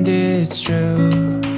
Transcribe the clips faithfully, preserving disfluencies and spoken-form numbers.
and it's true.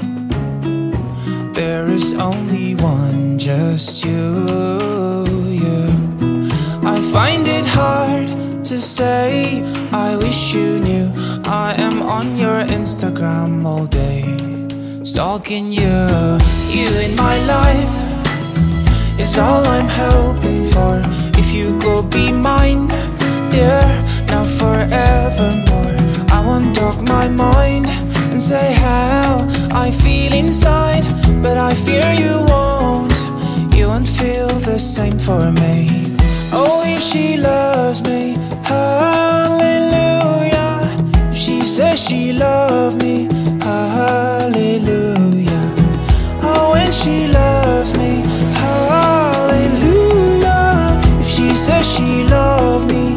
There is only one, just you, you. I find it hard to say I wish you knew I am on your Instagram all day, stalking you. You in my life is all I'm hoping for. If you could be mine, dear, now forevermore. I won't talk my mind and say how I feel inside, but I fear you won't. You won't feel the same for me. Oh, if she loves me, hallelujah. If she says she loves me, hallelujah. Oh, when she loves me, hallelujah. If she says she loves me,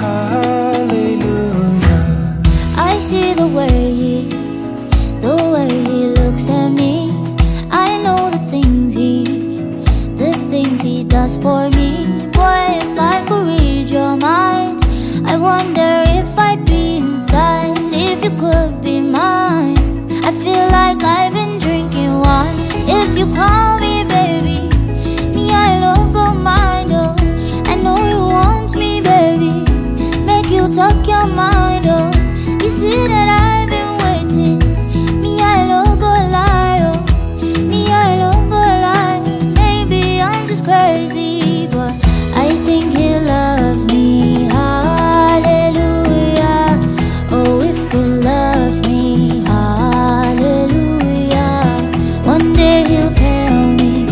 hallelujah. I see the way he, the way he looks at me. I know the things he, the things he does for me. Boy, if I could read your mind, I wonder if I'd be inside. If you could be mine, I feel like I've been drinking wine. If you call me baby, me I don't go mind, oh. I know you want me, baby, make you talk your mind, oh. You see that I've been waiting, me I don't go lie, oh. Me I don't go lie, maybe I'm just crazy, but I think he loves me, hallelujah. Oh, if he loves me, hallelujah. One day he'll tell me,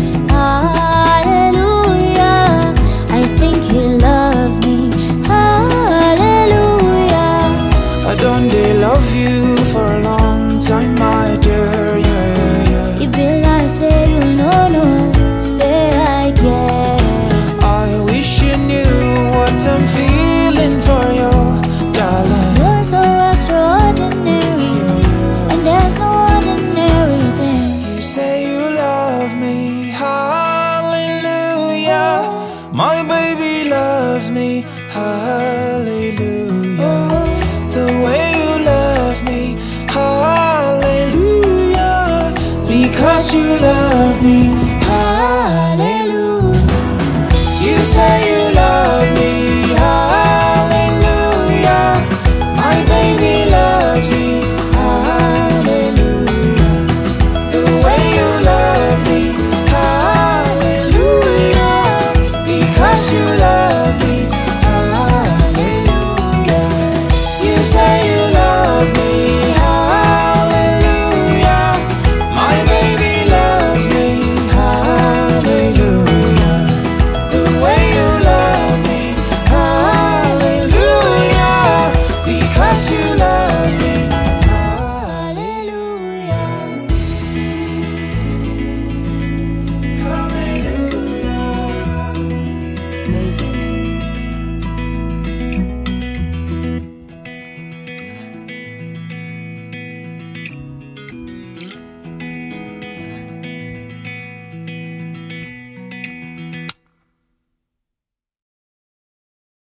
hallelujah. I think he loves me, hallelujah. I don't they love you for a long time, my dear, yeah, yeah, yeah. It be like say you know, no, say I get. I wish you knew what I'm feeling for you, darling. You're so extraordinary, and there's no ordinary thing. You say you love me, hallelujah. My baby loves me, hallelujah. The way you love me, hallelujah. Because you love me,